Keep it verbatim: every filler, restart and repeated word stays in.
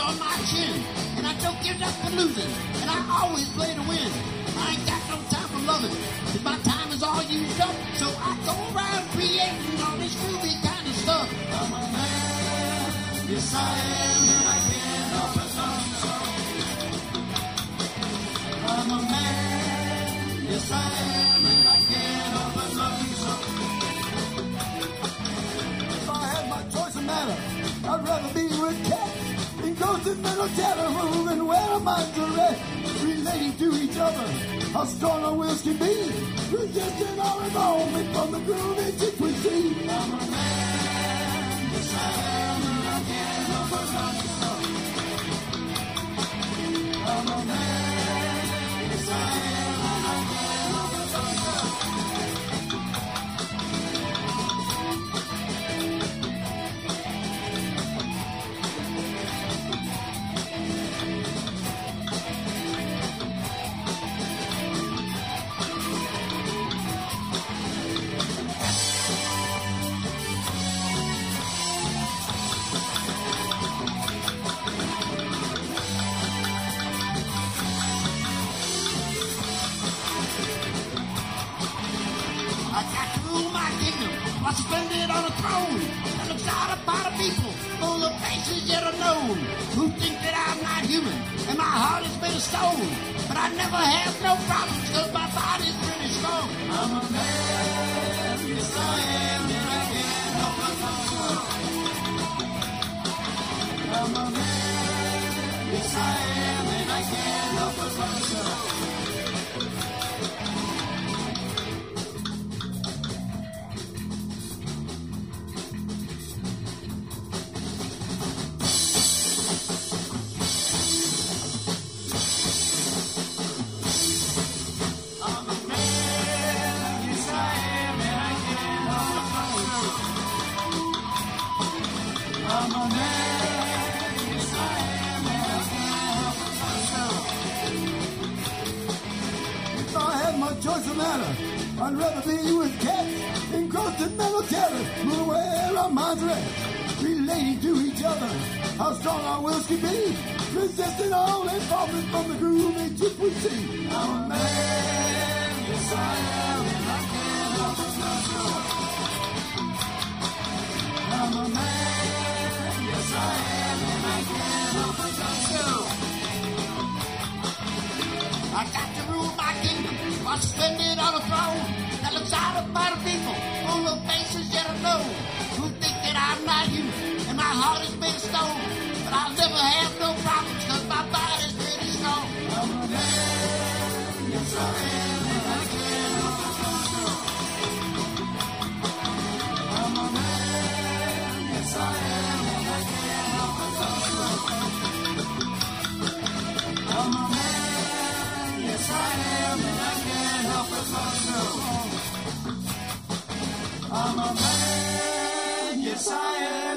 on my chin. And I don't give up for losing. And I always play to win. I ain't got no time for loving. Cause my time is all used up. So I go around creating all this groovy kind of stuff. I'm a man. Yes, I am. And I can't help but love you so. I'm a man. Yes, I am. And I can't help but love you so. If I had my choice of matter, I'd rather be with cats in ghosts and metal terror, moving where our minds are at, relating to each other. How strong our wills can be, resisting all involvement from the groovy frequency. I'm a man, yes I am, and I can't help but love you so. I'm a man, yes I am, and I can't help but love you so. Suspended on a throne that looks out upon a people full of faces yet unknown who think that I'm not human and my heart is made of stone. But I never have no problems because my body's pretty strong. I'm a man, yes I am, and I can't help but love you. I'm a man, yes I am, and I can't help but love you. I'd rather be with cats engrossed in metal terror, where our minds are at, relating to each other. How strong our wills can be, resisting all involvement from the groovy chip we see. I'm a man, yes I am, and I can't help but love you. I'm a man, yes I am, and I can't help but love you. I got to rule my kingdom. I'm suspended on a throne that looks out upon a people full of faces yet unknown who think that I'm not human and my heart is made of stone. But I'll never have no problems because my body's pretty strong. I'm a man, yes I am, and I can't help but love you. I'm a man, yes I am, and I can't help but love you. I'm a man, yes I am, and I can't help but love you. I'm a man, yes I am.